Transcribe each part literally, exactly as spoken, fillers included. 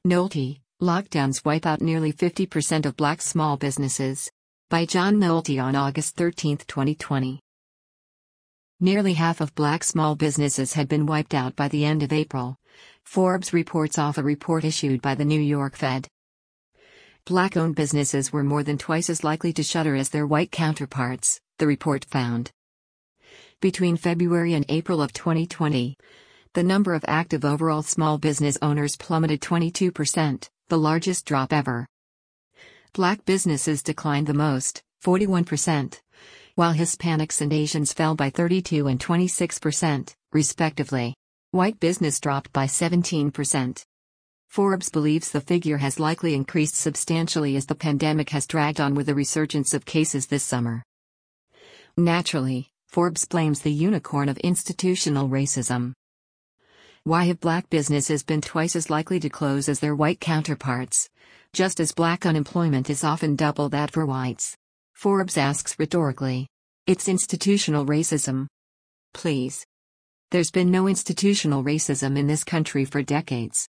Nolte, Lockdowns Wipe Out Nearly fifty percent of Black Small Businesses. By John Nolte on August thirteenth, twenty twenty. Nearly half of Black small businesses had been wiped out by the end of April, Forbes reports off a report issued by the New York Fed. Black-owned businesses were more than twice as likely to shutter as their white counterparts, the report found. Between February and April of twenty twenty, the number of active overall small business owners plummeted twenty-two percent, the largest drop ever. Black businesses declined the most, forty-one percent, while Hispanics and Asians fell by thirty-two and twenty-six percent, respectively. White business dropped by seventeen percent. Forbes believes the figure has likely increased substantially as the pandemic has dragged on with a resurgence of cases this summer. Naturally, Forbes blames the unicorn of institutional racism. Why have Black businesses been twice as likely to close as their white counterparts, just as Black unemployment is often double that for whites? Forbes asks rhetorically. It's institutional racism. Please. There's been no institutional racism in this country for decades.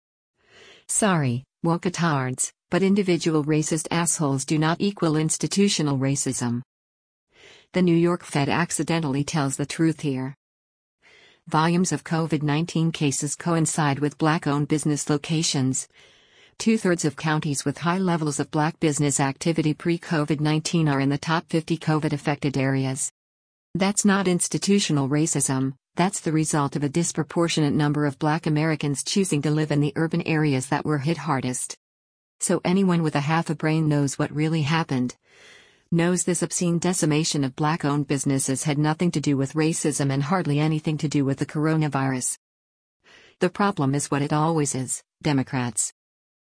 Sorry, woketards, but individual racist assholes do not equal institutional racism. The New York Fed accidentally tells the truth here. Volumes of COVID nineteen cases coincide with Black-owned business locations. Two-thirds of counties with high levels of Black business activity pre-COVID nineteen are in the top fifty COVID-affected areas. That's not institutional racism, that's the result of a disproportionate number of Black Americans choosing to live in the urban areas that were hit hardest. So anyone with a half a brain knows what really happened. Knows this obscene decimation of Black-owned businesses had nothing to do with racism and hardly anything to do with the coronavirus. The problem is what it always is, Democrats.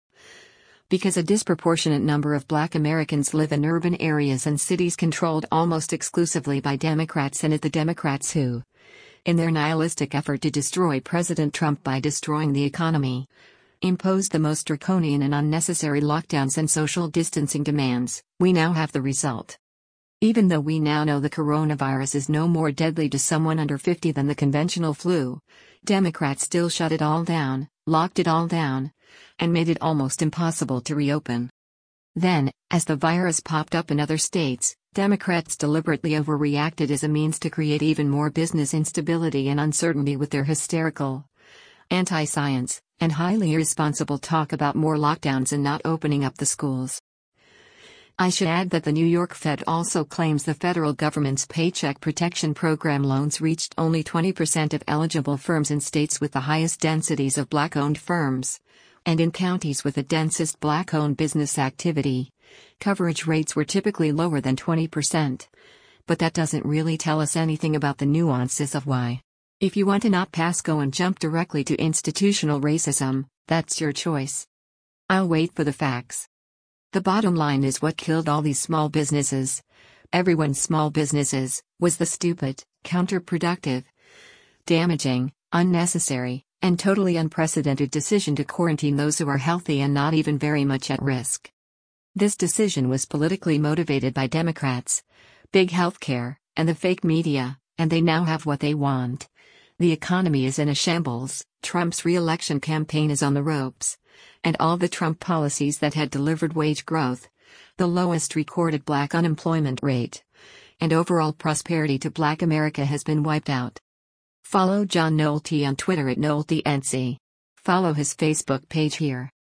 Because a disproportionate number of Black Americans live in urban areas and cities controlled almost exclusively by Democrats, and it's the Democrats who, in their nihilistic effort to destroy President Trump by destroying the economy, imposed the most draconian and unnecessary lockdowns and social distancing demands, we now have the result. Even though we now know the coronavirus is no more deadly to someone under fifty than the conventional flu, Democrats still shut it all down, locked it all down, and made it almost impossible to reopen. Then, as the virus popped up in other states, Democrats deliberately overreacted as a means to create even more business instability and uncertainty with their hysterical, anti-science, and highly irresponsible talk about more lockdowns and not opening up the schools. I should add that the New York Fed also claims the federal government's Paycheck Protection Program loans reached only twenty percent of eligible firms in states with the highest densities of Black-owned firms, and in counties with the densest Black-owned business activity, coverage rates were typically lower than twenty percent. But that doesn't really tell us anything about the nuances of why. If you want to not pass go and jump directly to institutional racism, that's your choice. I'll wait for the facts. The bottom line is what killed all these small businesses, everyone's small businesses, was the stupid, counterproductive, damaging, unnecessary, and totally unprecedented decision to quarantine those who are healthy and not even very much at risk. This decision was politically motivated by Democrats, big healthcare, and the fake media, and they now have what they want. The economy is in a shambles, Trump's re-election campaign is on the ropes, and all the Trump policies that had delivered wage growth, the lowest recorded Black unemployment rate, and overall prosperity to Black America has been wiped out. Follow John Nolte on Twitter at NolteNC. Follow his Facebook page here.